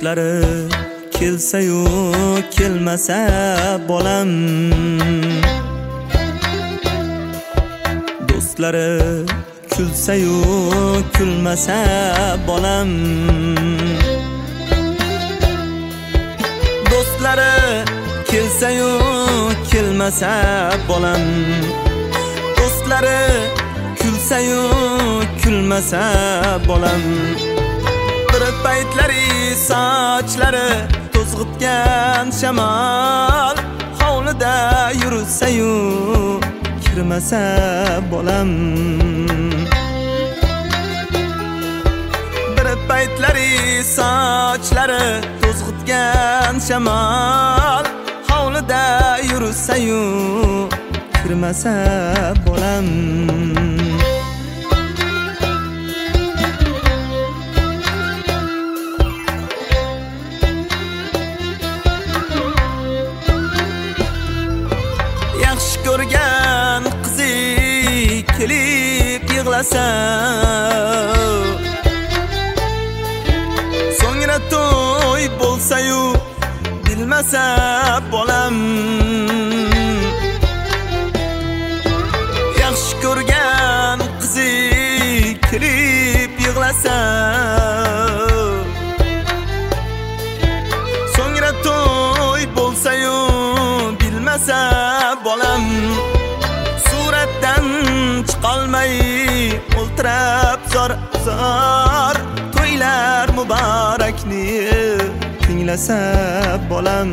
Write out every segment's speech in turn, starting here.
do'stlari kelsa-yu kelmasa bolam, do'stlari kulsa-yu kulmasa bolam, do'stlari kelsa-yu kelmasa bolam, do'stlari kulsa-yu kulmasa bolam. Bir paytlari sochlari to'zg'itgan shamol hovlida yursa-yu kirmasa bolam. Bir paytlari sochlari to'zg'itgan shamol hovlida yursa-yu kirmasa bolam. Yaxshi ko'rgan qizi kelib yig'lasa, so'ngra to'y bo'lsa-yu bilmasa bolam. Yaxshi ko'rgan qizi kelib yig'lasa, so'ngra to'y bo'lsa-yu bilmasa bolam. Suratdan chiqolmay o'ltirab zor to'ylar muborakni tinglasa bolam.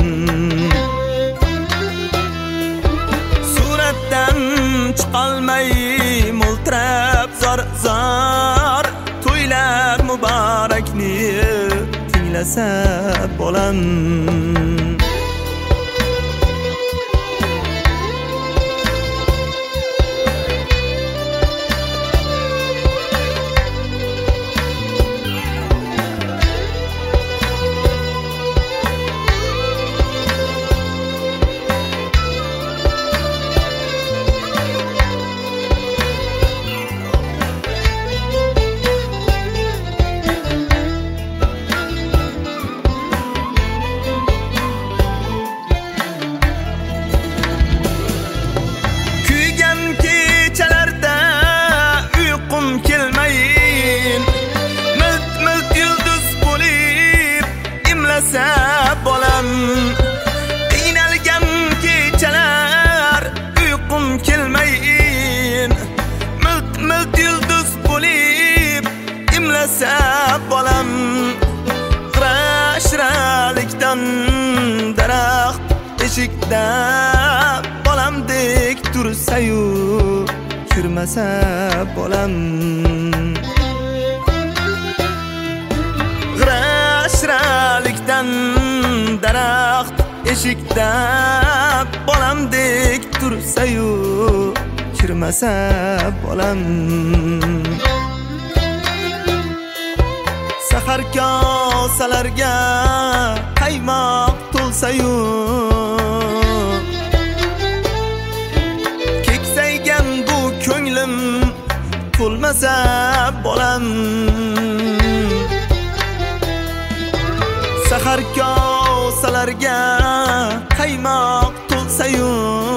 Suratdan chiqolmay o'ltirab zor to'ylar muborakni tinglasa bolam. Bolam, qiynalgan kechalar uyqum kelmayin, milt yulduz bo'lib imlasa bolam. G'ira-shiralikdan daraxt eshikda bolamdek tursa-yu kirmasa bolam. G'ira-shiralikdan daraxt eshikda bolamdek tursa-yu kirmasa bolam. Sahar kosalarga qaymoq to'lsa-yu, keksaygan bu ko'nglim to'lmasa bolam. Sahar kosalarga qaymoq to'lsa-yu,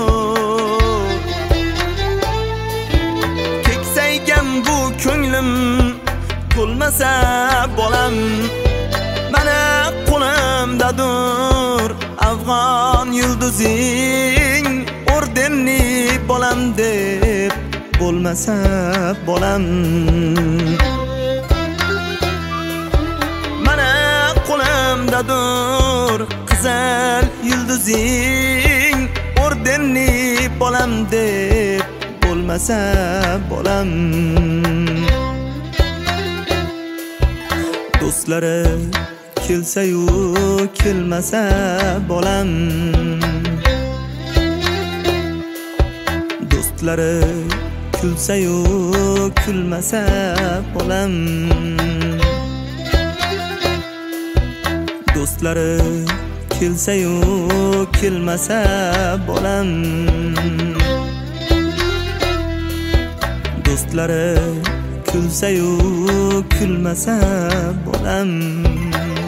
keksaygan bu ko'nglim to'lmasa bolam. Mana qo'limdadir afg'on yulduzing, ordenni bolam deb bo'lmasa bolam. Qo'limdadir qizil yulduzing, ordenni bolam deb bo'lmasa bolam. Do'stlari kelsa-yu kelmasa bolam, do'stlari kulsa-yu kulmasa bolam, do'stlari kelsa-yu kelmasa bolam, do'stlari kulsa-yu kulmasa bolam.